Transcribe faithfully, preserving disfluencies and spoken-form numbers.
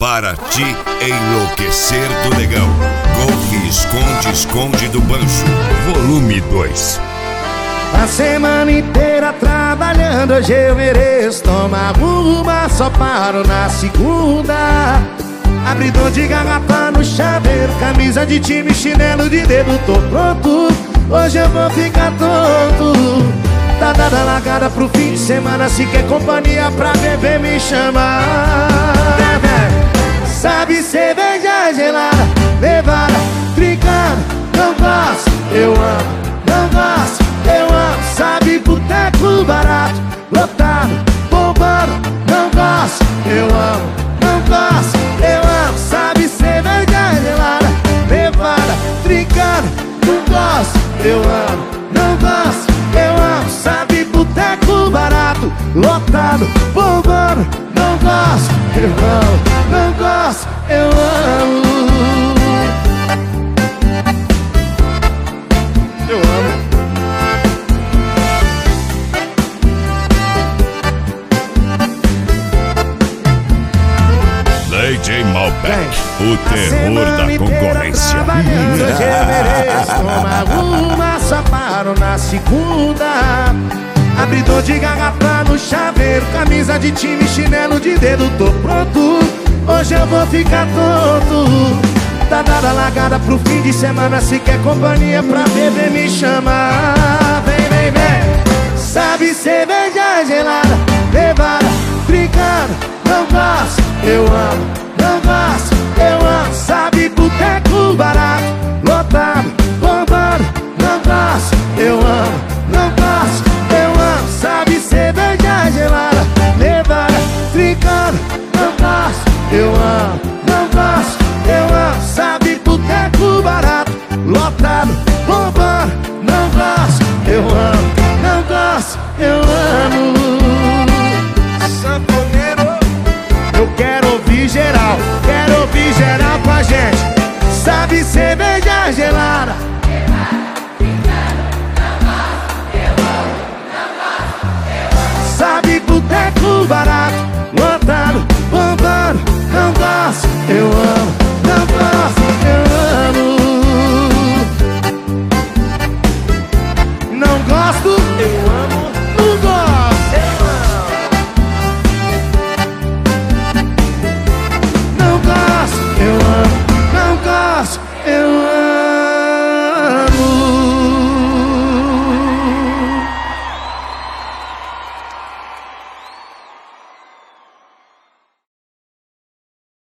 Para te enlouquecer do negão. Golfe esconde-esconde do Banjo, volume dois. A semana inteira trabalhando, hoje eu mereço tomar uma, só paro na segunda. Abridor de garrafa no chaveiro, camisa de time, chinelo de dedo, tô pronto. Hoje eu vou ficar tonto. Tá dada a largada pro fim de semana, se quer companhia pra beber me chama. Sabe cerveja gelada, levada, trincada, não gosto, eu amo, não gosto, eu amo. Sabe boteco barato, lotado, bombando, não gosto, eu amo, não gosto, eu amo. Sabe cerveja gelada, levada, trincada, não gosto, eu amo, não gosto, eu amo. Sabe boteco barato, lotado, bombando, não gosto, eu amo, não gosto, eu amo. Eu amo. D J Malbec, o terror da concorrência. Hoje eu mereço tomar uma, só paro na segunda. Abridor de garrafa no chaveiro, camisa de time, chinelo de dedo, tô pronto. Hoje eu vou ficar tonto. Tá dada a largada pro fim de semana, se quer companhia pra beber me chama. Vem, vem, vem. Sabe cerveja gelada, levada, trincada, não gosto, eu amo, não gosto, eu amo. Sabe boteco barato, lotado, bombando, não gosto, eu amo, não gosto, eu amo. Sabe cerveja gelada, levada, trincada, não gosto, eu amo, não gosto, eu amo. Sabe boteco barato, lotado, bombando, não gosto, eu amo, não gosto, eu amo. Sanfoneiro, eu quero ouvir geral, quero ouvir geral com a gente. Sabe cerveja gelada,